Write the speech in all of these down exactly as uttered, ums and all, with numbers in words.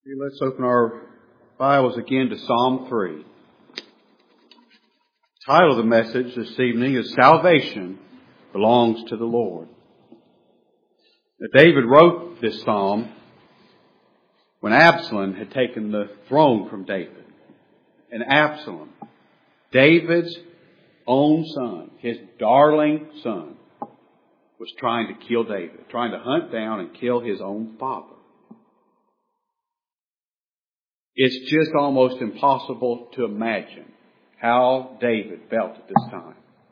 Let's open our Bibles again to Psalm three. The title of the message this evening is Salvation Belongs to the Lord. Now, David wrote this psalm when Absalom had taken the throne from David. And Absalom, David's own son, his darling son, was trying to kill David, trying to hunt down and kill his own father. It's just almost impossible to imagine how David felt at this time.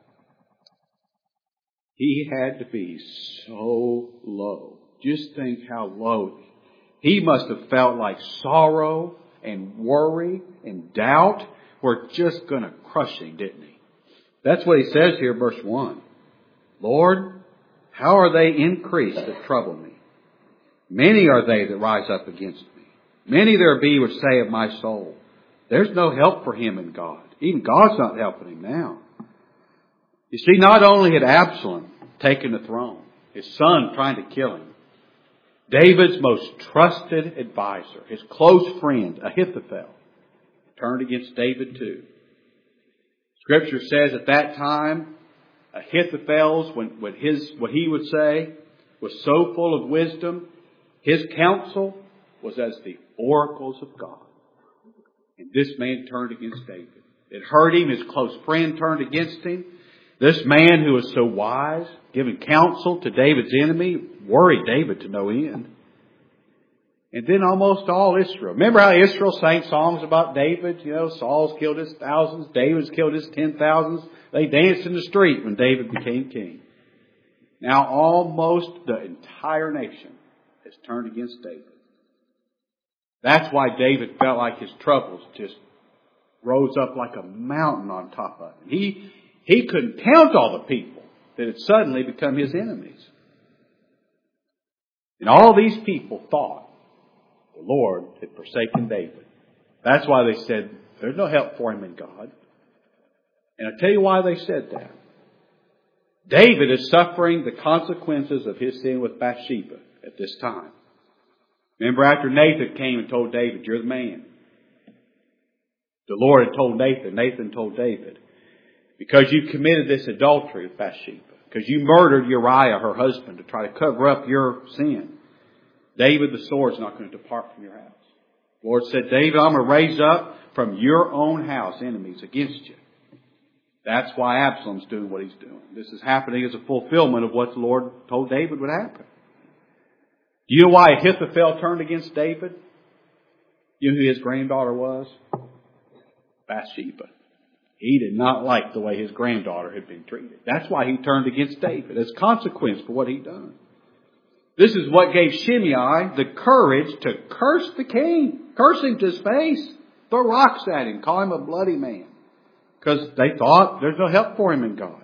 He had to be so low. Just think how low. He must have felt like sorrow and worry and doubt were just going to crush him, didn't he? That's what he says here, verse one. Lord, how are they increased that trouble me? Many are they that rise up against me. Many there be which say of my soul, there's no help for him in God. Even God's not helping him now. You see, not only had Absalom taken the throne, his son trying to kill him, David's most trusted advisor, his close friend, Ahithophel, turned against David too. Scripture says at that time, Ahithophel's, when, when his, what he would say, was so full of wisdom, his counsel was as the oracles of God. And this man turned against David. It hurt him. His close friend turned against him. This man who was so wise, giving counsel to David's enemy, worried David to no end. And then almost all Israel. Remember how Israel sang songs about David? You know, Saul's killed his thousands, David's killed his ten thousands. They danced in the street when David became king. Now almost the entire nation has turned against David. That's why David felt like his troubles just rose up like a mountain on top of him. He, he couldn't count all the people that had suddenly become his enemies. And all these people thought the Lord had forsaken David. That's why they said, there's no help for him in God. And I'll tell you why they said that. David is suffering the consequences of his sin with Bathsheba at this time. Remember after Nathan came and told David, you're the man. The Lord had told Nathan, Nathan told David, because you committed this adultery with Bathsheba, because you murdered Uriah, her husband, to try to cover up your sin, David, the sword's not going to depart from your house. The Lord said, David, I'm going to raise up from your own house enemies against you. That's why Absalom's doing what he's doing. This is happening as a fulfillment of what the Lord told David would happen. Do you know why Ahithophel turned against David? You know who his granddaughter was? Bathsheba. He did not like the way his granddaughter had been treated. That's why he turned against David as consequence for what he'd done. This is what gave Shimei the courage to curse the king. Curse him to his face. Throw rocks at him. Call him a bloody man. Because they thought there's no help for him in God.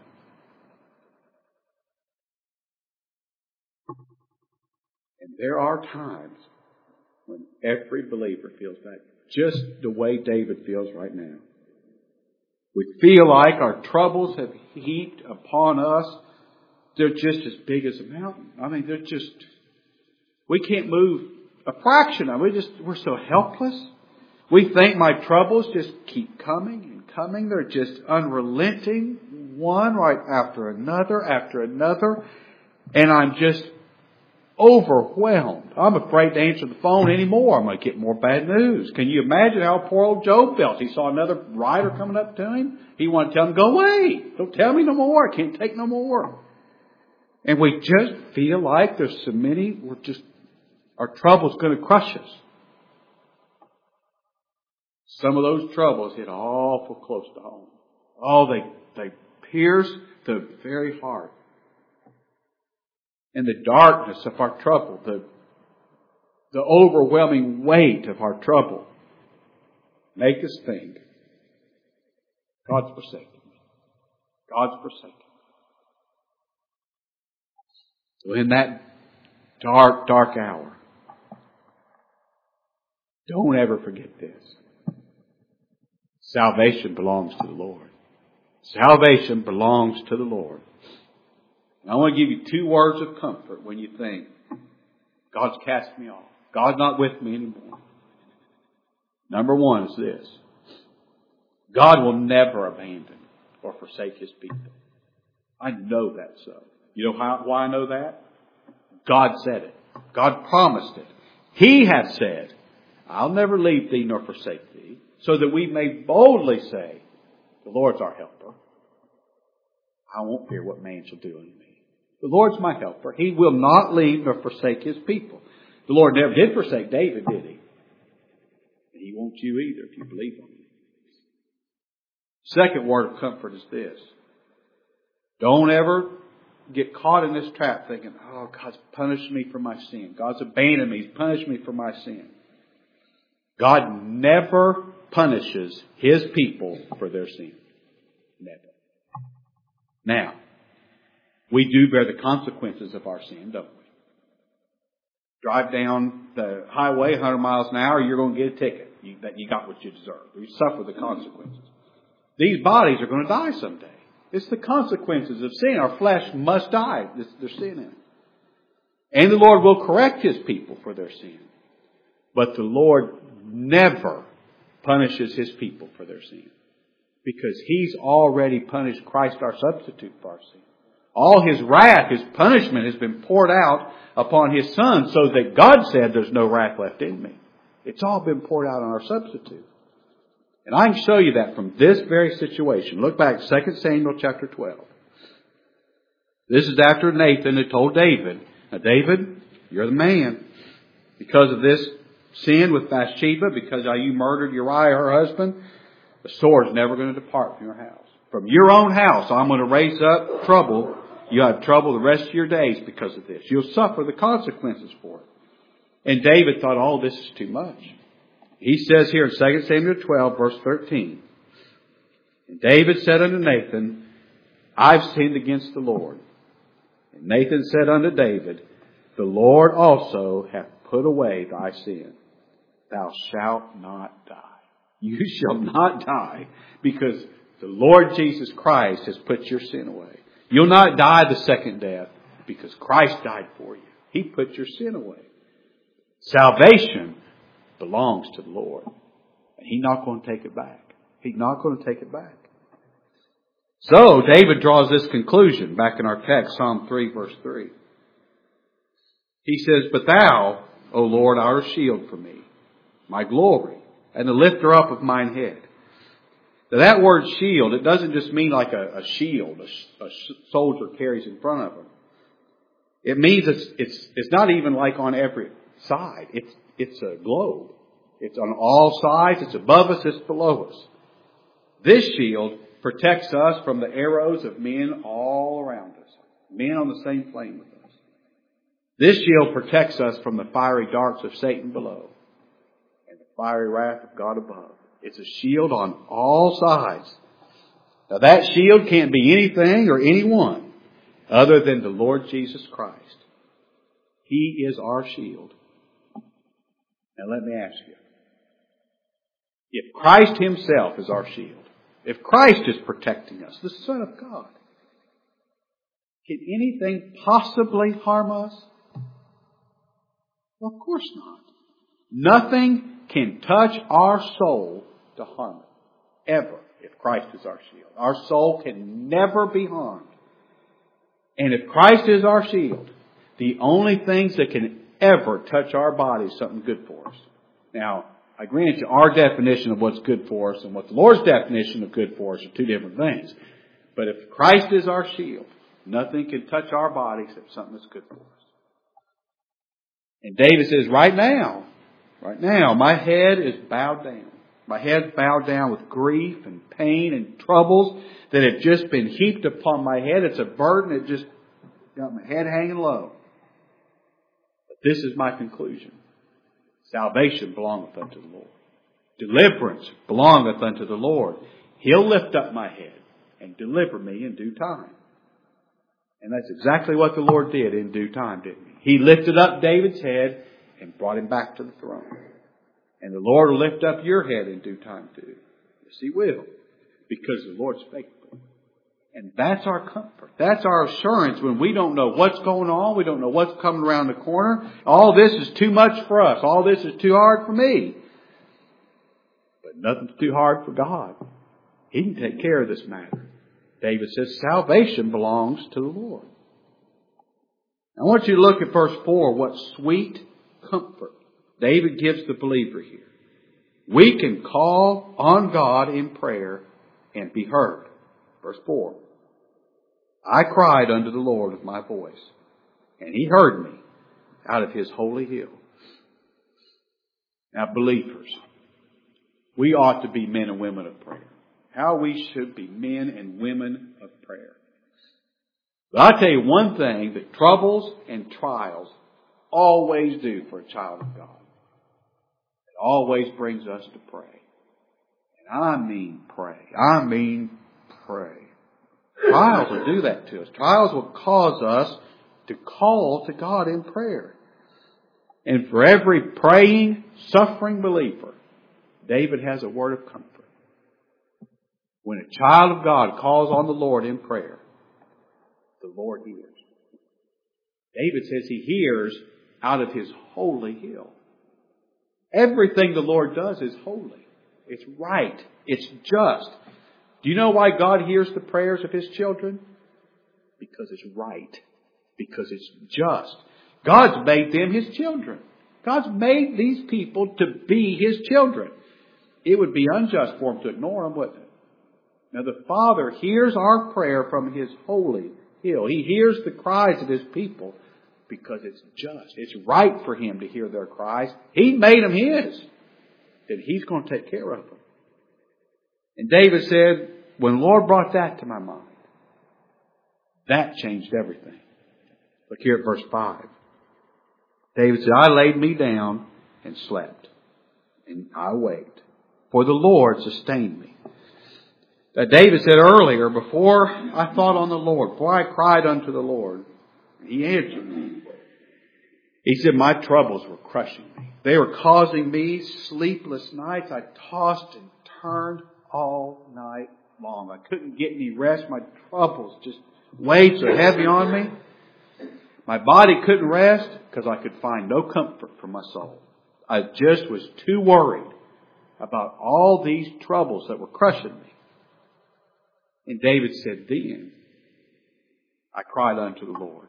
And there are times when every believer feels that, just the way David feels right now. We feel like our troubles have heaped upon us. They're just as big as a mountain. I mean, they're just, we can't move a fraction of it. We just, we're so helpless. We think my troubles just keep coming and coming. They're just unrelenting, one right after another, after another. And I'm just overwhelmed. I'm afraid to answer the phone anymore. I'm going to get more bad news. Can you imagine how poor old Job felt? He saw another rider coming up to him. He wanted to tell him, go away. Don't tell me no more. I can't take no more. And we just feel like there's so many, we're just, our trouble's going to crush us. Some of those troubles hit awful close to home. Oh, they, they pierce the very heart. And the darkness of our trouble, the, the overwhelming weight of our trouble, make us think, God's forsaken me. God's forsaken me. So in that dark, dark hour, don't ever forget this. Salvation belongs to the Lord. Salvation belongs to the Lord. I want to give you two words of comfort when you think, God's cast me off. God's not with me anymore. Number one is this. God will never abandon or forsake His people. I know that so. You know how, why I know that? God said it. God promised it. He hath said, I'll never leave thee nor forsake thee, so that we may boldly say, the Lord's our helper. I won't fear what man shall do unto me. The Lord's my helper. He will not leave nor forsake His people. The Lord never did forsake David, did He? He won't you either if you believe on Him. Second word of comfort is this. Don't ever get caught in this trap thinking, oh, God's punished me for my sin. God's abandoned me. He's punished me for my sin. God never punishes His people for their sin. Never. Now, we do bear the consequences of our sin, don't we? Drive down the highway one hundred miles an hour, you're going to get a ticket. You, that you got what you deserve. You suffer the consequences. These bodies are going to die someday. It's the consequences of sin. Our flesh must die. There's sin in it. And the Lord will correct His people for their sin. But the Lord never punishes His people for their sin. Because He's already punished Christ, our substitute, for our sin. All His wrath, His punishment has been poured out upon His Son, so that God said there's no wrath left in me. It's all been poured out on our substitute. And I can show you that from this very situation. Look back at Second Samuel chapter twelve. This is after Nathan had told David, now David, you're the man. Because of this sin with Bathsheba, because how you murdered Uriah, her husband, the sword's never going to depart from your house. From your own house, I'm going to raise up trouble. You'll have trouble the rest of your days because of this. You'll suffer the consequences for it. And David thought, oh, this is too much. He says here in Second Samuel twelve, verse thirteen, and David said unto Nathan, I've sinned against the Lord. And Nathan said unto David, the Lord also hath put away thy sin. Thou shalt not die. You shall not die, because the Lord Jesus Christ has put your sin away. You'll not die the second death, because Christ died for you. He put your sin away. Salvation belongs to the Lord. And He's not going to take it back. He's not going to take it back. So, David draws this conclusion back in our text, Psalm three, verse three. He says, but Thou, O Lord, art a shield for me, my glory, and the lifter up of mine head. Now, that word shield, it doesn't just mean like a, a shield a, a soldier carries in front of him. It means it's, it's, it's not even like on every side. It's, it's a globe. It's on all sides. It's above us. It's below us. This shield protects us from the arrows of men all around us. Men on the same plane with us. This shield protects us from the fiery darts of Satan below and the fiery wrath of God above. It's a shield on all sides. Now that shield can't be anything or anyone other than the Lord Jesus Christ. He is our shield. Now let me ask you. If Christ Himself is our shield, if Christ is protecting us, the Son of God, can anything possibly harm us? Well, of course not. Nothing can touch our soul to harm it, ever, if Christ is our shield. Our soul can never be harmed. And if Christ is our shield, the only things that can ever touch our body is something good for us. Now, I grant you, our definition of what's good for us and what the Lord's definition of good for us are two different things. But if Christ is our shield, nothing can touch our body except something that's good for us. And David says, right now, right now, my head is bowed down. My head's bowed down with grief and pain and troubles that have just been heaped upon my head. It's a burden that just got my head hanging low. But this is my conclusion. Salvation belongeth unto the Lord. Deliverance belongeth unto the Lord. He'll lift up my head and deliver me in due time. And that's exactly what the Lord did in due time, didn't He? He lifted up David's head and brought him back to the throne. And the Lord will lift up your head in due time too. Yes, He will. Because the Lord's faithful. And that's our comfort. That's our assurance when we don't know what's going on. We don't know what's coming around the corner. All this is too much for us. All this is too hard for me. Nothing's too hard for God. He can take care of this matter. David says salvation belongs to the Lord. I want you to look at verse four, what sweet comfort David gives the believer here. We can call on God in prayer and be heard. Verse four. I cried unto the Lord with my voice, and He heard me out of His holy hill. Now, believers, we ought to be men and women of prayer. How we should be men and women of prayer. But I'll tell you one thing that troubles and trials always do for a child of God. It always brings us to pray. And I mean pray. I mean pray. Trials will do that to us. Trials will cause us to call to God in prayer. And for every praying, suffering believer, David has a word of comfort. When a child of God calls on the Lord in prayer, the Lord hears. David says He hears out of His holy hill. Everything the Lord does is holy. It's right. It's just. Do you know why God hears the prayers of His children? Because it's right. Because it's just. God's made them His children. God's made these people to be His children. It would be unjust for Him to ignore them, wouldn't it? Now the Father hears our prayer from His holy hill. He hears the cries of His people because it's just. It's right for Him to hear their cries. He made them His. And He's going to take care of them. And David said, when the Lord brought that to my mind, that changed everything. Look here at verse five. David said, I laid me down and slept, and I waked, for the Lord sustained me. That David said earlier, before I thought on the Lord, before I cried unto the Lord, He answered me. He said, my troubles were crushing me. They were causing me sleepless nights. I tossed and turned all night long. I couldn't get any rest. My troubles just weighed so heavy on me. My body couldn't rest because I could find no comfort for my soul. I just was too worried about all these troubles that were crushing me. And David said, then I cried unto the Lord.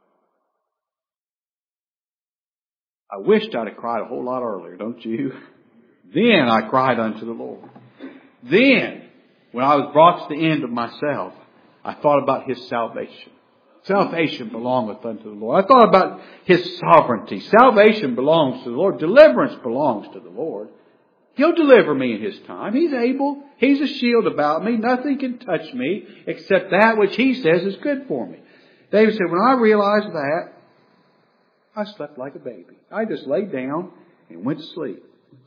I wished I'd have cried a whole lot earlier, don't you? Then I cried unto the Lord. Then, when I was brought to the end of myself, I thought about His salvation. Salvation belongeth unto the Lord. I thought about His sovereignty. Salvation belongs to the Lord. Deliverance belongs to the Lord. He'll deliver me in His time. He's able. He's a shield about me. Nothing can touch me except that which He says is good for me. David said, when I realized that, I slept like a baby. I just laid down and went to sleep.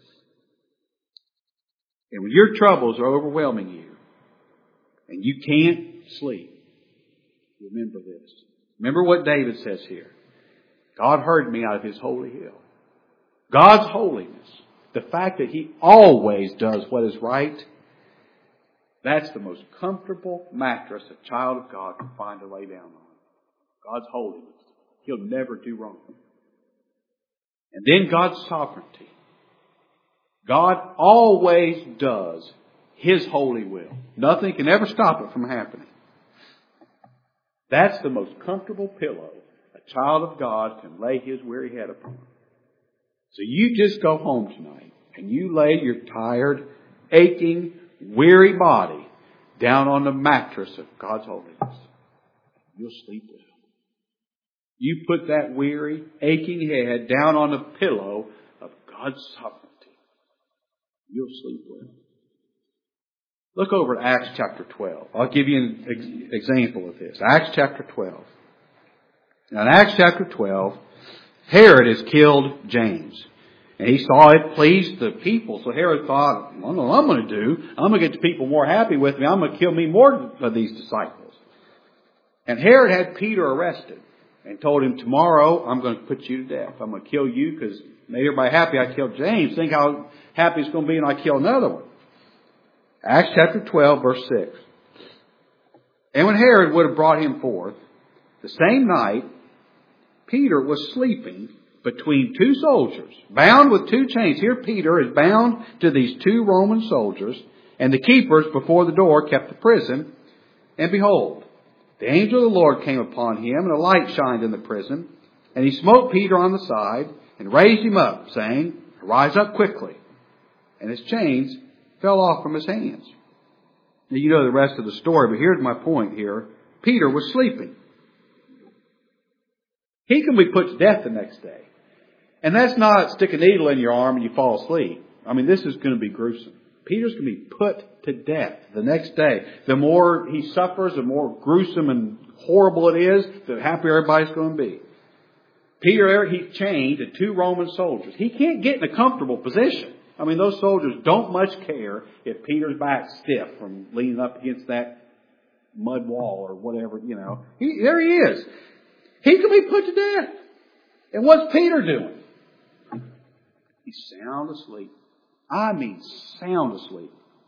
And when your troubles are overwhelming you and you can't sleep, remember this. Remember what David says here. God heard me out of His holy hill. God's holiness, the fact that He always does what is right, that's the most comfortable mattress a child of God can find to lay down on. God's holiness. He'll never do wrong. And then God's sovereignty. God always does His holy will. Nothing can ever stop it from happening. That's the most comfortable pillow a child of God can lay his weary head upon. So you just go home tonight and you lay your tired, aching, weary body down on the mattress of God's holiness. You'll sleep well. You put that weary, aching head down on the pillow of God's sovereignty. You'll sleep well. Look over at Acts chapter twelve. I'll give you an ex- example of this. Acts chapter twelve. Now in Acts chapter twelve, Herod has killed James. And he saw it pleased the people. So Herod thought, I don't know what I'm going to do. I'm going to get the people more happy with me. I'm going to kill me more of these disciples. And Herod had Peter arrested and told him, tomorrow I'm going to put you to death. I'm going to kill you because made everybody happy I killed James. Think how happy it's going to be when I kill another one. Acts chapter twelve, verse six. And when Herod would have brought him forth, the same night Peter was sleeping between two soldiers, bound with two chains. Here Peter is bound to these two Roman soldiers, and the keepers before the door kept the prison. And behold, the angel of the Lord came upon him, and a light shined in the prison. And he smote Peter on the side, and raised him up, saying, Rise up quickly. And his chains fell off from his hands. Now, you know the rest of the story, but here's my point here. Peter was sleeping. He can be put to death the next day. And that's not stick a needle in your arm and you fall asleep. I mean, this is going to be gruesome. Peter's going to be put to death the next day. The more he suffers, the more gruesome and horrible it is, the happier everybody's going to be. Peter, he's chained to two Roman soldiers. He can't get in a comfortable position. I mean, those soldiers don't much care if Peter's back stiff from leaning up against that mud wall or whatever, you know. He, there he is. He can be put to death. And what's Peter doing? He's sound asleep. I mean, sound asleep.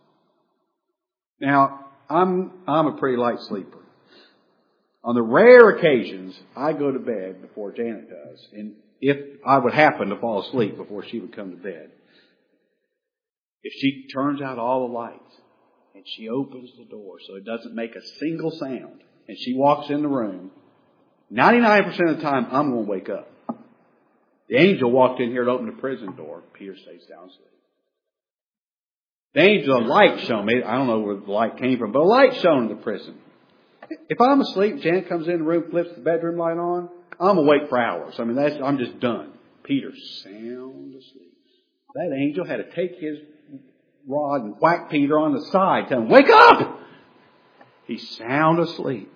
Now, I'm, I'm a pretty light sleeper. On the rare occasions, I go to bed before Janet does. And if I would happen to fall asleep before she would come to bed, if she turns out all the lights and she opens the door so it doesn't make a single sound and she walks in the room, ninety-nine percent of the time I'm going to wake up. The angel walked in here and opened the prison door. Peter stays down asleep. The angel, a light shone me. I don't know where the light came from, but a light shone in the prison. If I'm asleep, Janet comes in the room, flips the bedroom light on, I'm awake for hours. I mean, that's, I'm just done. Peter's sound asleep. That angel had to take his rod and whack Peter on the side, tell him, wake up! He's sound asleep.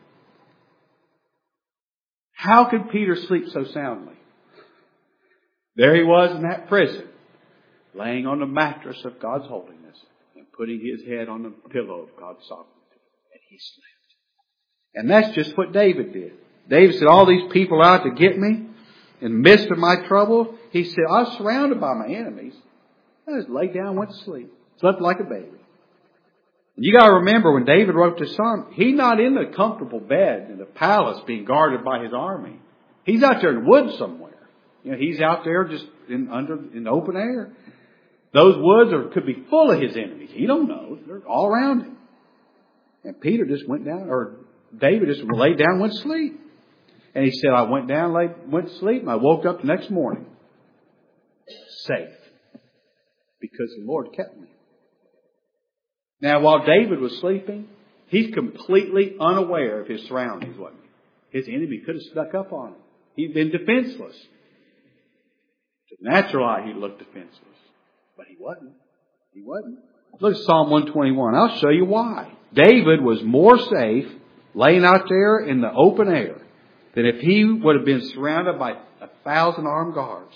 How could Peter sleep so soundly? There he was in that prison, laying on the mattress of God's holiness and putting his head on the pillow of God's sovereignty. And he slept. And that's just what David did. David said, all these people out to get me in the midst of my trouble. He said, I was surrounded by my enemies. I just laid down and went to sleep. Slept like a baby. And you got to remember, when David wrote this psalm, he's not in the comfortable bed in the palace being guarded by his army. He's out there in the woods somewhere. You know, he's out there just in under in the open air. Those woods are, could be full of his enemies. He don't know. They're all around him. And Peter just went down, or David just laid down and went to sleep. And he said, I went down, laid, went to sleep, and I woke up the next morning. Safe. Because the Lord kept me. Now, while David was sleeping, he's completely unaware of his surroundings, wasn't he? His enemy could have snuck up on him. He'd been defenseless. To the natural eye, he looked defenseless. But he wasn't. He wasn't. Look at Psalm one twenty-one. I'll show you why. David was more safe laying out there in the open air than if he would have been surrounded by a thousand armed guards.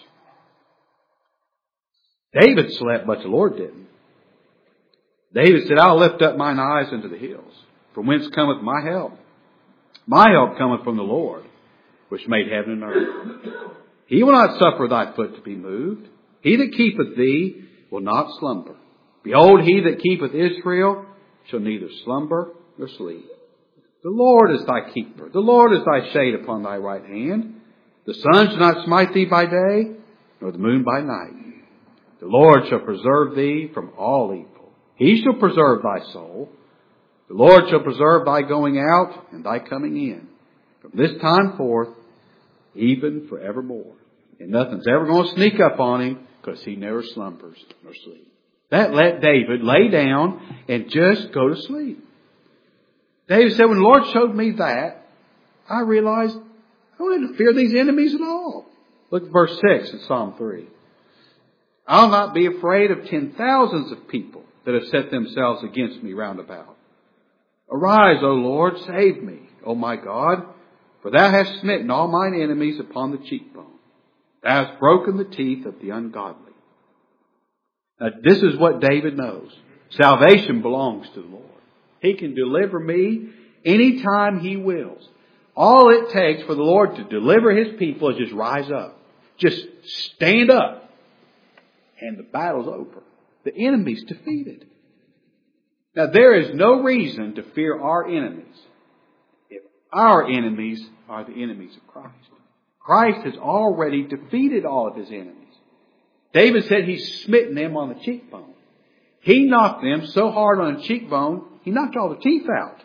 David slept, but the Lord didn't. David said, I'll lift up mine eyes into the hills, from whence cometh my help. My help cometh from the Lord, which made heaven and earth. He will not suffer thy foot to be moved. He that keepeth thee will not slumber. Behold, he that keepeth Israel shall neither slumber nor sleep. The Lord is thy keeper. The Lord is thy shade upon thy right hand. The sun shall not smite thee by day, nor the moon by night. The Lord shall preserve thee from all evil. He shall preserve thy soul. The Lord shall preserve thy going out and thy coming in, from this time forth, even forevermore. And nothing's ever going to sneak up on him, because he never slumbers nor sleeps. That let David lay down and just go to sleep. David said, when the Lord showed me that, I realized I don't have to fear these enemies at all. Look at verse six in Psalm three. I'll not be afraid of ten thousands of people that have set themselves against me round about. Arise, O Lord, save me, O my God, for thou hast smitten all mine enemies upon the cheekbone. Thou hast broken the teeth of the ungodly. Now, this is what David knows. Salvation belongs to the Lord. He can deliver me anytime He wills. All it takes for the Lord to deliver His people is just rise up. Just stand up. And the battle's over. The enemy's defeated. Now, there is no reason to fear our enemies if our enemies are the enemies of Christ. Christ has already defeated all of his enemies. David said he's smitten them on the cheekbone. He knocked them so hard on the cheekbone, he knocked all the teeth out.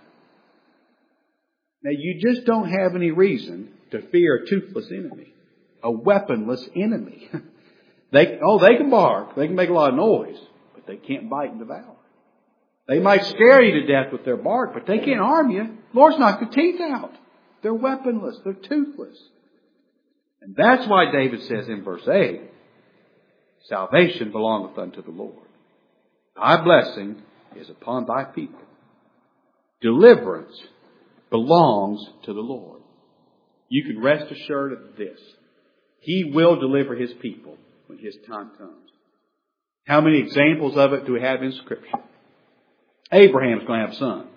Now you just don't have any reason to fear a toothless enemy, a weaponless enemy. They, oh, they can bark, they can make a lot of noise, but they can't bite and devour. They might scare you to death with their bark, but they can't harm you. The Lord's knocked the teeth out. They're weaponless, they're toothless. And that's why David says in verse eight, salvation belongeth unto the Lord. Thy blessing is upon thy people. Deliverance belongs to the Lord. You can rest assured of this. He will deliver his people when his time comes. How many examples of it do we have in Scripture? Abraham's going to have a son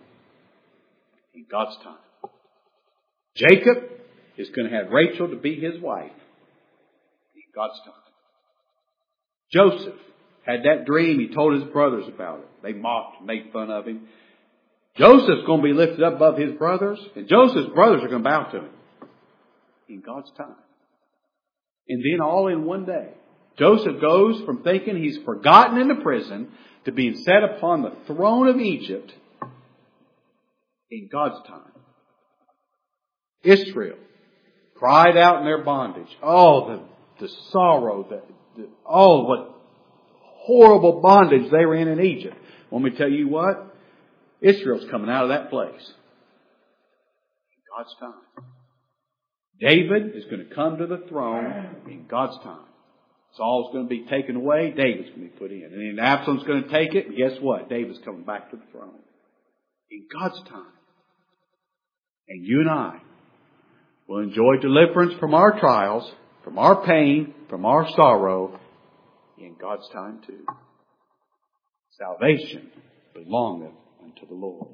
in God's time. Jacob is going to have Rachel to be his wife in God's time. Joseph had that dream. He told his brothers about it. They mocked and made fun of him. Joseph's going to be lifted up above his brothers, and Joseph's brothers are going to bow to him in God's time. And then all in one day, Joseph goes from thinking he's forgotten in the prison to being set upon the throne of Egypt in God's time. Israel cried out in their bondage. Oh, the, the sorrow, the, the, oh, what horrible bondage they were in in Egypt. Want me to tell you what? Israel's coming out of that place in God's time. David is going to come to the throne in God's time. Saul's going to be taken away. David's going to be put in. And then Absalom's going to take it. And guess what? David's coming back to the throne in God's time. And you and I will enjoy deliverance from our trials, from our pain, from our sorrow in God's time too. Salvation belongeth unto the Lord.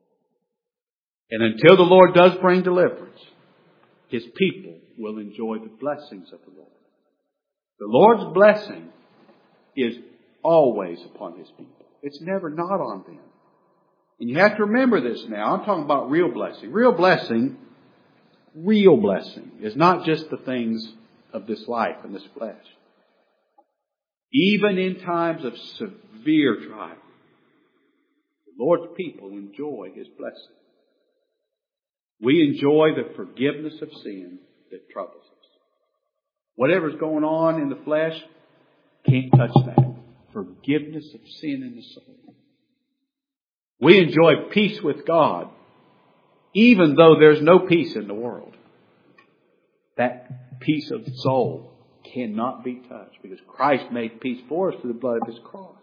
And until the Lord does bring deliverance, his people will enjoy the blessings of the Lord. The Lord's blessing is always upon his people. It's never not on them. And you have to remember this now. I'm talking about real blessing. Real blessing, real blessing is not just the things of this life and this flesh. Even in times of severe trial, the Lord's people enjoy his blessing. We enjoy the forgiveness of sin that troubles us. Whatever's going on in the flesh, can't touch that. Forgiveness of sin in the soul. We enjoy peace with God, even though there's no peace in the world. That peace of the soul cannot be touched because Christ made peace for us through the blood of his cross.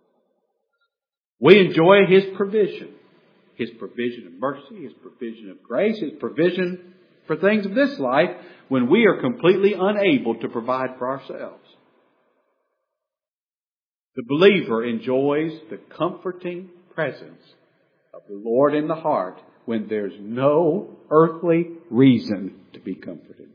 We enjoy his provision. His provision of mercy, his provision of grace, his provision for things of this life when we are completely unable to provide for ourselves. The believer enjoys the comforting presence of the Lord in the heart when there's no earthly reason to be comforted.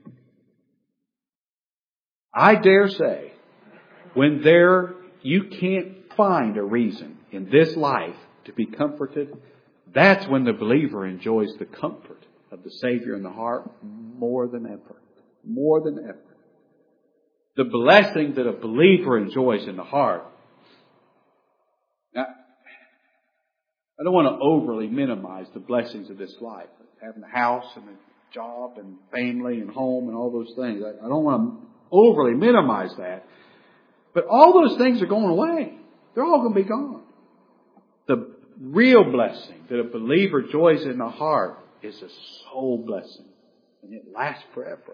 I dare say, when there you can't find a reason in this life to be comforted, that's when the believer enjoys the comfort of the Savior in the heart more than ever. More than ever. The blessing that a believer enjoys in the heart. Now, I don't want to overly minimize the blessings of this life. Having a house and a job and family and home and all those things. I don't want to overly minimize that. But all those things are going away. They're all going to be gone. The real blessing that a believer enjoys in the heart is a soul blessing. And it lasts forever.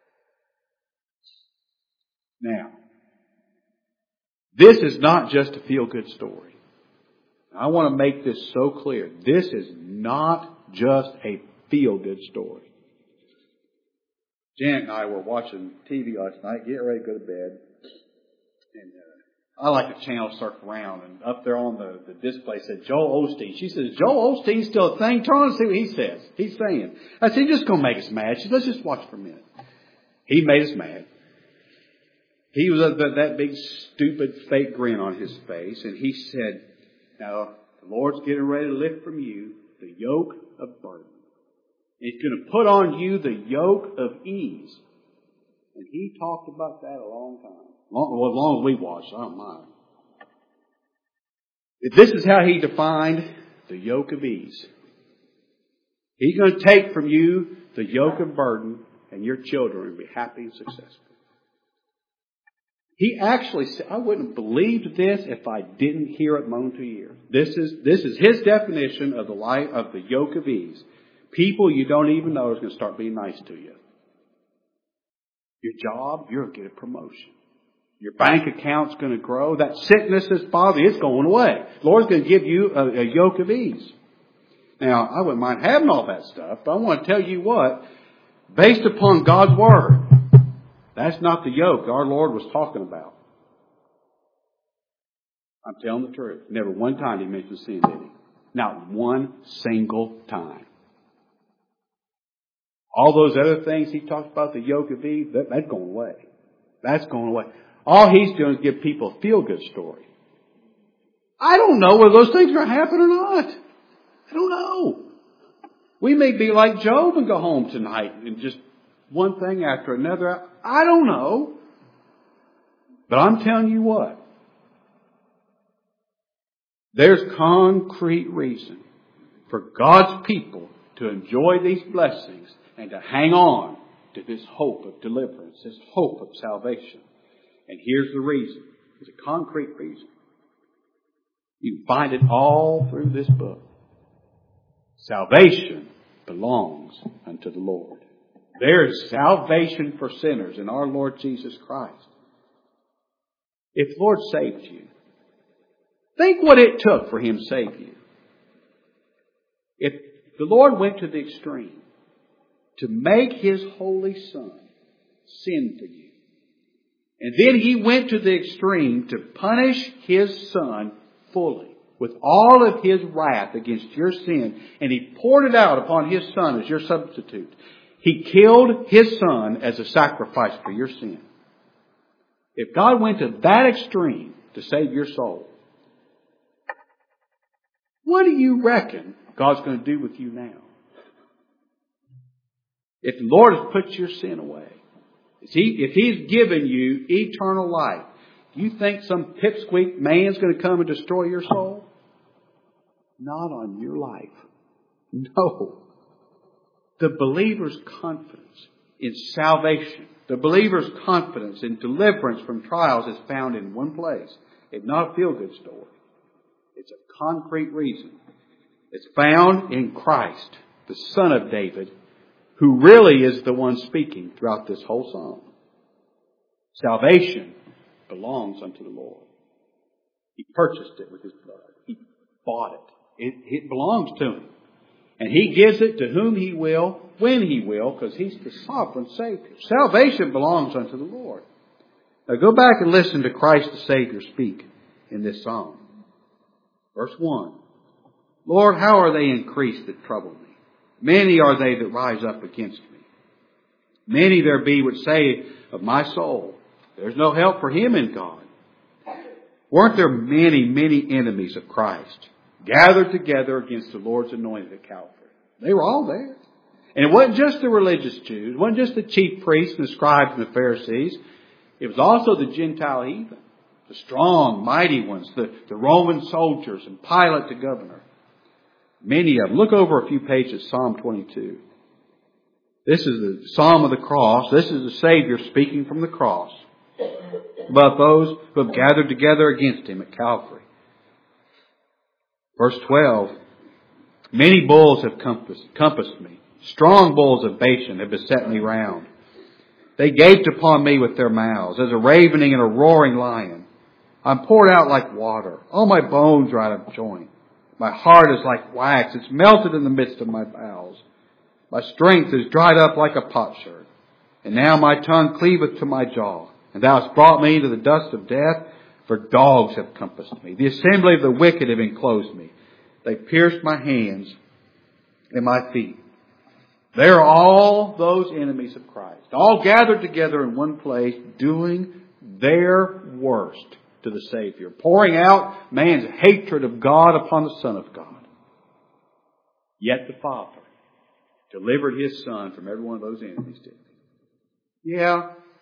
Now, this is not just a feel-good story. I want to make this so clear. This is not just a feel-good story. Janet and I were watching T V last night, getting ready to go to bed. And uh, I like to channel surf around. And up there on the, the display said Joel Osteen. She says, Joel Osteen's still a thing? Turn on and see what he says. He's saying. I said, he's just going to make us mad. She said, let's just watch for a minute. He made us mad. He was uh, that big, stupid, fake grin on his face. And he said, now, the Lord's getting ready to lift from you the yoke of burden. He's going to put on you the yoke of ease. And he talked about that a long time. Long, well, as long as we watched, I don't mind. This is how he defined the yoke of ease. He's going to take from you the yoke of burden, and your children will be happy and successful. He actually said, I wouldn't have believed this if I didn't hear it moan to ear. This is, this is his definition of the life, of the yoke of ease. People you don't even know is going to start being nice to you. Your job, you're going to get a promotion. Your bank account's going to grow. That sickness that's bothering you, it's going away. The Lord's going to give you a, a yoke of ease. Now, I wouldn't mind having all that stuff, but I want to tell you what, based upon God's Word, that's not the yoke our Lord was talking about. I'm telling the truth. Never one time He mentioned sin, did He? Not one single time. All those other things He talked about, the yoke of ease, that, that's going away. That's going away. All He's doing is give people a feel-good story. I don't know whether those things are going to happen or not. I don't know. We may be like Job and go home tonight and just one thing after another. I don't know. But I'm telling you what. There's concrete reason for God's people to enjoy these blessings and to hang on to this hope of deliverance, this hope of salvation. And here's the reason. There's a concrete reason. You can find it all through this book. Salvation belongs unto the Lord. There is salvation for sinners in our Lord Jesus Christ. If the Lord saved you, think what it took for Him to save you. If the Lord went to the extreme to make His holy Son sin for you, and then He went to the extreme to punish His Son fully, with all of His wrath against your sin, and He poured it out upon His Son as your substitute. He killed His Son as a sacrifice for your sin. If God went to that extreme to save your soul, what do you reckon God's going to do with you now? If the Lord has put your sin away, if, he, if He's given you eternal life, do you think some pipsqueak man's going to come and destroy your soul? Not on your life. No. The believer's confidence in salvation, the believer's confidence in deliverance from trials is found in one place. It's not a feel-good story. It's a concrete reason. It's found in Christ, the Son of David, who really is the one speaking throughout this whole psalm. Salvation belongs unto the Lord. He purchased it with His blood. He bought it. It, it belongs to Him. And He gives it to whom He will, when He will, because He's the sovereign Savior. Salvation belongs unto the Lord. Now go back and listen to Christ the Savior speak in this psalm. Verse one. Lord, how are they increased that trouble me? Many are they that rise up against me. Many there be which say of my soul, there's no help for him in God. Weren't there many, many enemies of Christ gathered together against the Lord's anointed at Calvary? They were all there. And it wasn't just the religious Jews. It wasn't just the chief priests and the scribes and the Pharisees. It was also the Gentile heathen. The strong, mighty ones. The, the Roman soldiers and Pilate the governor. Many of them. Look over a few pages, Psalm twenty-two. This is the Psalm of the cross. This is the Savior speaking from the cross about those who have gathered together against Him at Calvary. Verse twelve. Many bulls have compassed, compassed me. Strong bulls of Bashan have beset me round. They gaped upon me with their mouths, as a ravening and a roaring lion. I'm poured out like water. All my bones are out of joint. My heart is like wax. It's melted in the midst of my bowels. My strength is dried up like a potsherd. And now my tongue cleaveth to my jaw. And thou hast brought me to the dust of death, for dogs have compassed me. The assembly of the wicked have enclosed me. They pierced my hands and my feet. They are all those enemies of Christ, all gathered together in one place, doing their worst to the Savior, pouring out man's hatred of God upon the Son of God. Yet the Father delivered His Son from every one of those enemies, didn't He? Yeah,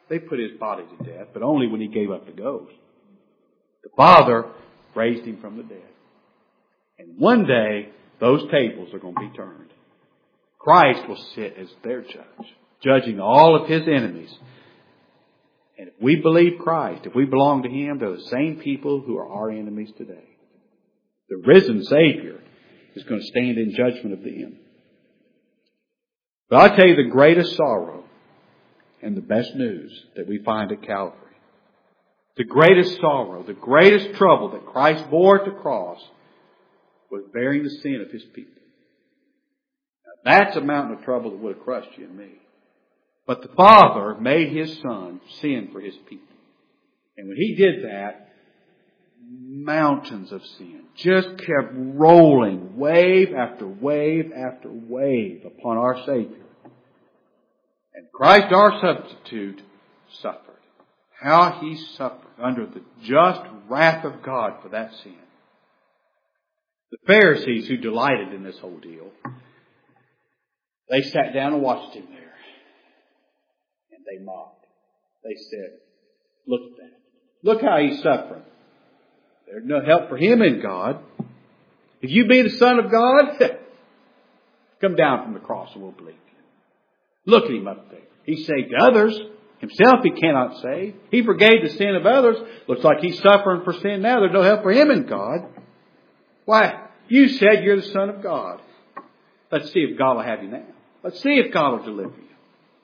They put his body to death, but only when he gave up the ghost. The Father raised him from the dead. And one day, those tables are going to be turned. Christ will sit as their judge, judging all of his enemies. And if we believe Christ, if we belong to him, they're the same people who are our enemies today. The risen Savior is going to stand in judgment of them. But I'll tell you the greatest sorrow and the best news that we find at Calvary. The greatest sorrow, the greatest trouble that Christ bore at the cross was bearing the sin of his people. Now, that's a mountain of trouble that would have crushed you and me. But the Father made his Son sin for his people. And when he did that, mountains of sin just kept rolling wave after wave after wave upon our Savior. And Christ, our substitute, suffered. How he suffered under the just wrath of God for that sin. The Pharisees who delighted in this whole deal, they sat down and watched him there. And they mocked. They said, look at that. Look how he's suffering. There's no help for him in God. If you be the Son of God, come down from the cross and we'll believe you. Look at him up there. He saved others. Himself he cannot save. He forgave the sin of others. Looks like he's suffering for sin now. There's no help for him in God. Why? You said you're the Son of God. Let's see if God will have you now. Let's see if God will deliver you.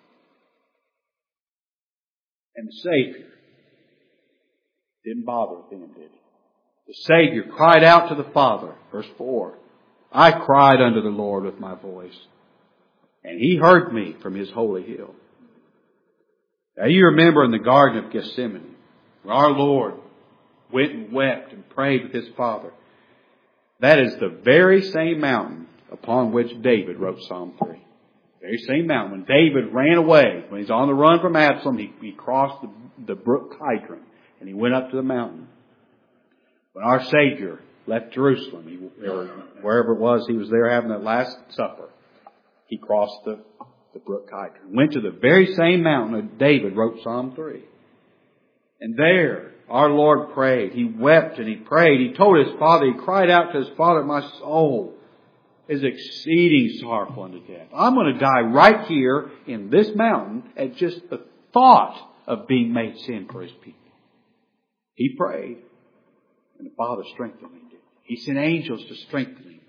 And the Savior didn't bother with him, did he? The Savior cried out to the Father. Verse four. I cried unto the Lord with my voice, and he heard me from his holy hill. Now you remember in the Garden of Gethsemane, where our Lord went and wept and prayed with his Father. That is the very same mountain upon which David wrote Psalm three. Very same mountain. When David ran away, when he's on the run from Absalom, he, he crossed the, the brook Kidron and he went up to the mountain. When our Savior left Jerusalem, he, or wherever it was, he was there having that Last Supper. He crossed the, the brook Kidron. Went to the very same mountain that David wrote Psalm three. And there, our Lord prayed. He wept and he prayed. He told his Father, he cried out to his Father, my soul is exceeding sorrowful unto death. I'm going to die right here in this mountain at just the thought of being made sin for his people. He prayed. And the Father strengthened him. He sent angels to strengthen him.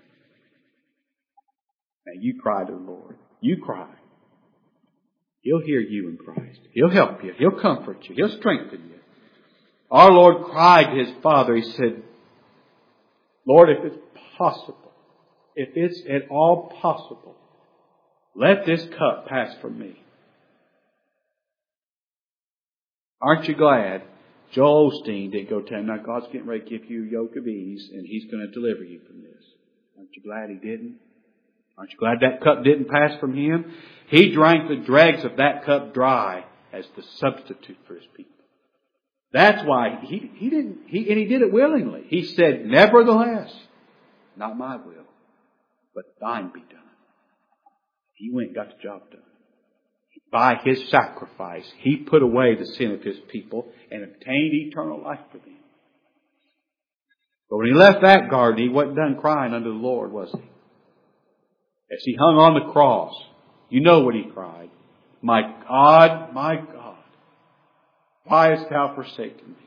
Now you cry to the Lord. You cry. He'll hear you in Christ. He'll help you. He'll comfort you. He'll strengthen you. Our Lord cried to his Father. He said, Lord, if it's possible, if it's at all possible, let this cup pass from me. Aren't you glad Joel Osteen didn't go tell him, now God's getting ready to give you a yoke of ease and he's going to deliver you from this? Aren't you glad he didn't? Aren't you glad that cup didn't pass from him? He drank the dregs of that cup dry as the substitute for his people. That's why he, he didn't, he, and he did it willingly. He said, nevertheless, not my will, but thine be done. He went and got the job done. By his sacrifice, he put away the sin of his people and obtained eternal life for them. But when he left that garden, he wasn't done crying unto the Lord, was he? As he hung on the cross, you know what he cried. My God, my God, why hast thou forsaken me?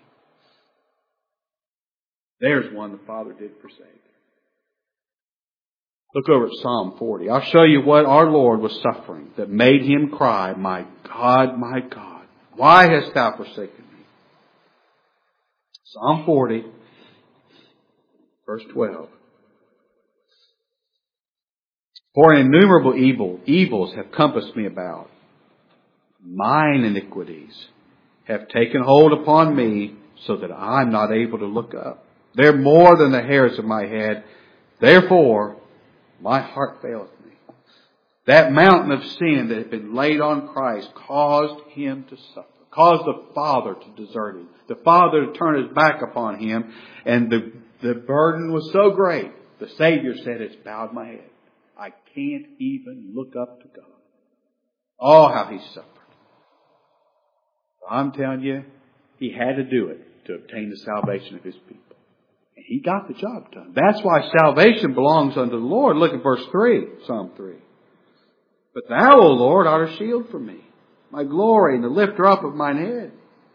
There's one the Father did forsake. Look over at Psalm forty. I'll show you what our Lord was suffering that made him cry, my God, my God, why hast thou forsaken me? Psalm forty, verse twelve. For innumerable evil, evils have compassed me about. Mine iniquities have taken hold upon me so that I'm not able to look up. They're more than the hairs of my head. Therefore, my heart faileth me. That mountain of sin that had been laid on Christ caused him to suffer. Caused the Father to desert him. The Father to turn his back upon him. And the, the burden was so great. The Savior said, it's bowed my head. I can't even look up to God. Oh, how he suffered. I'm telling you, He had to do it to obtain the salvation of His people. And He got the job done. That's why salvation belongs unto the Lord. Look at verse three, Psalm three. But Thou, O Lord, art a shield for me, my glory and the lifter up of mine head.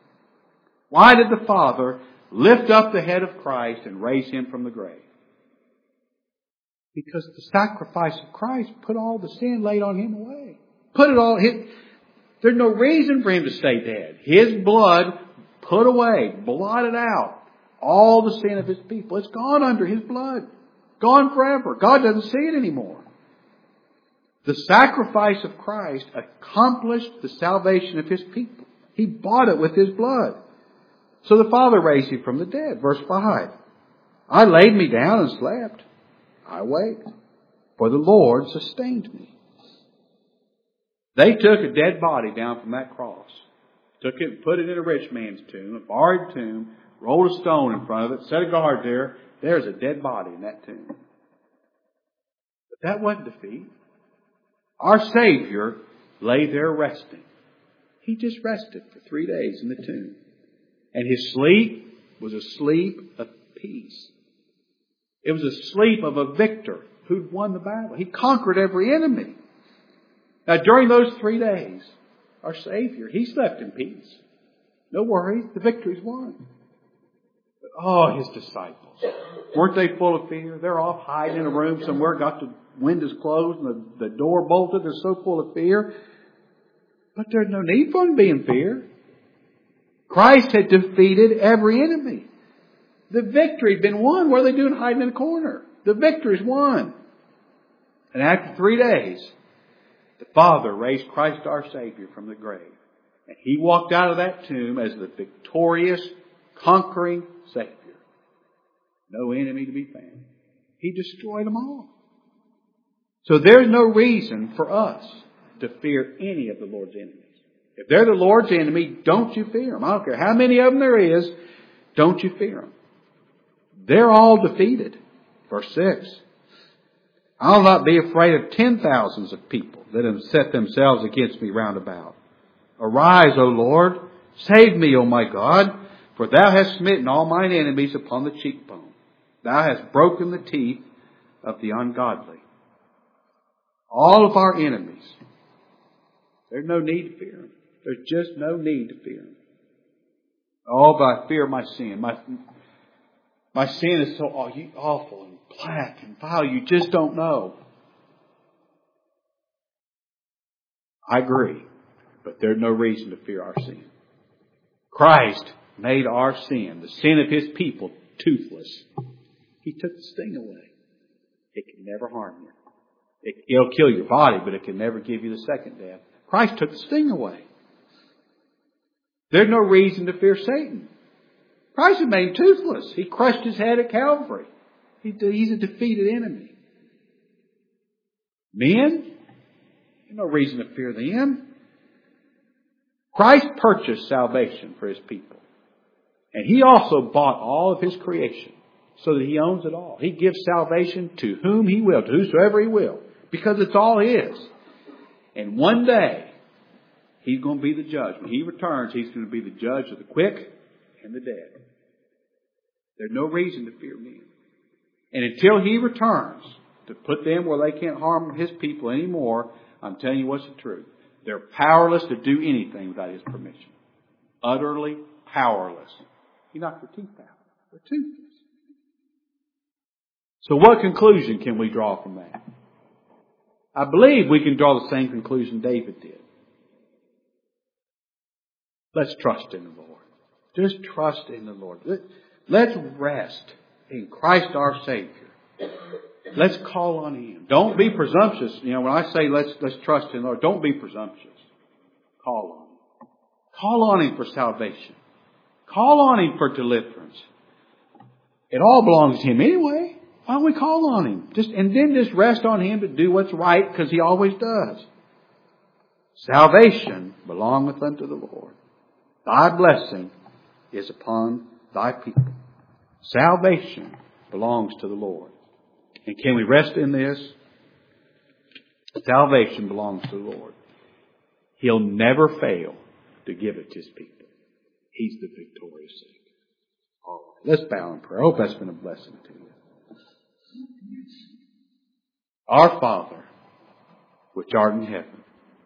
Why did the Father lift up the head of Christ and raise Him from the grave? Because the sacrifice of Christ put all the sin laid on Him away. Put it all, his, there's no reason for Him to stay dead. His blood put away, blotted out all the sin of His people. It's gone under His blood. Gone forever. God doesn't see it anymore. The sacrifice of Christ accomplished the salvation of His people. He bought it with His blood. So the Father raised Him from the dead. Verse five. I laid me down and slept. I waked, for the Lord sustained me. They took a dead body down from that cross. Took it and put it in a rich man's tomb, a borrowed tomb, rolled a stone in front of it, set a guard there. There's a dead body in that tomb. But that wasn't defeat. Our Savior lay there resting. He just rested for three days in the tomb. And His sleep was a sleep of peace. It was a sleep of a victor who'd won the battle. He conquered every enemy. Now during those three days, our Savior, He slept in peace. No worries, the victory's won. But oh, His disciples, weren't they full of fear? They're off hiding in a room somewhere, got the windows closed and the, the door bolted. They're so full of fear. But there's no need for them to be in fear. Christ had defeated every enemy. The victory had been won. What are they doing hiding in a corner? The victory's won. And after three days, the Father raised Christ our Savior from the grave. And He walked out of that tomb as the victorious, conquering Savior. No enemy to be found. He destroyed them all. So there's no reason for us to fear any of the Lord's enemies. If they're the Lord's enemy, don't you fear them. I don't care how many of them there is, don't you fear them. They're all defeated. Verse six. I'll not be afraid of ten thousands of people that have set themselves against me round about. Arise, O Lord, save me, O my God, for Thou hast smitten all mine enemies upon the cheekbone. Thou hast broken the teeth of the ungodly. All of our enemies. There's no need to fear them. There's just no need to fear them. Oh, but I fear my sin. My My sin is so awful and black and vile, you just don't know. I agree, but there's no reason to fear our sin. Christ made our sin, the sin of His people, toothless. He took the sting away. It can never harm you. It, it'll kill your body, but it can never give you the second death. Christ took the sting away. There's no reason to fear Satan. Christ had made him toothless. He crushed his head at Calvary. He, he's a defeated enemy. Men, there's no reason to fear them. Christ purchased salvation for His people. And He also bought all of His creation so that He owns it all. He gives salvation to whom He will, to whosoever He will, because it's all His. And one day, He's going to be the judge. When He returns, He's going to be the judge of the quick and the dead. There's no reason to fear men. And until He returns to put them where they can't harm His people anymore, I'm telling you what's the truth. They're powerless to do anything without His permission. Utterly powerless. He knocked their teeth out. They're toothless. So what conclusion can we draw from that? I believe we can draw the same conclusion David did. Let's trust in the Lord. Just trust in the Lord. Let's rest in Christ our Savior. Let's call on Him. Don't be presumptuous. You know, when I say let's let's trust in the Lord, don't be presumptuous. Call on Him. Call on Him for salvation. Call on Him for deliverance. It all belongs to Him anyway. Why don't we call on Him? Just and then just rest on Him to do what's right, because He always does. Salvation belongeth unto the Lord. Thy blessing is upon Thy people. Salvation belongs to the Lord. And can we rest in this? Salvation belongs to the Lord. He'll never fail to give it to His people. He's the victorious Savior. All right, let's bow in prayer. I hope that's been a blessing to you. Our Father, which art in heaven,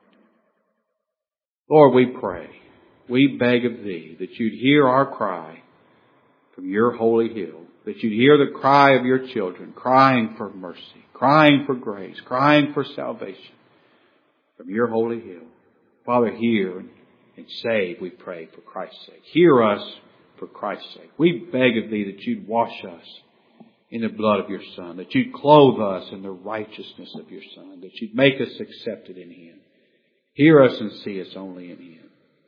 Lord, we pray, we beg of Thee that You'd hear our cry from Your holy hill, that You'd hear the cry of Your children, crying for mercy, crying for grace, crying for salvation from Your holy hill. Father, hear and, and save, we pray, for Christ's sake. Hear us for Christ's sake. We beg of Thee that You'd wash us in the blood of Your Son, that You'd clothe us in the righteousness of Your Son, that You'd make us accepted in Him. Hear us and see us only in Him.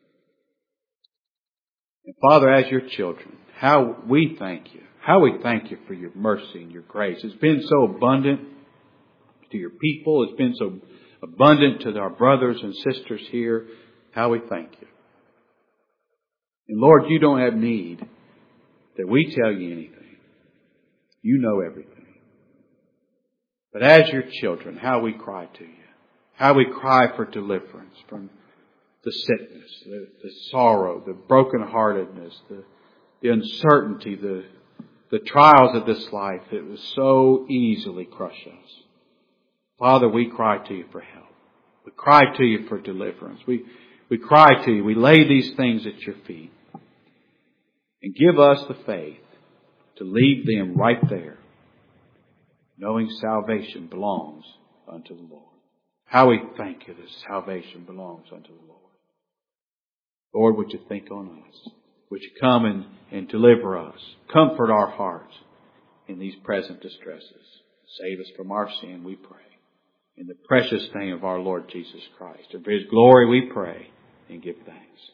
And Father, as Your children, how we thank You. How we thank You for Your mercy and Your grace. It's been so abundant to Your people. It's been so abundant to our brothers and sisters here. How we thank You. And Lord, You don't have need that we tell You anything. You know everything. But as Your children, how we cry to You. How we cry for deliverance from the sickness, the, the sorrow, the brokenheartedness, the, the uncertainty, the, the trials of this life that will so easily crush us. Father, we cry to You for help. We cry to You for deliverance. We, we cry to You. We lay these things at Your feet. And give us the faith to leave them right there, knowing salvation belongs unto the Lord. How we thank You that salvation belongs unto the Lord. Lord, would You think on us? Would You come and, and deliver us? Comfort our hearts in these present distresses. Save us from our sin, we pray. In the precious name of our Lord Jesus Christ. And for His glory we pray and give thanks.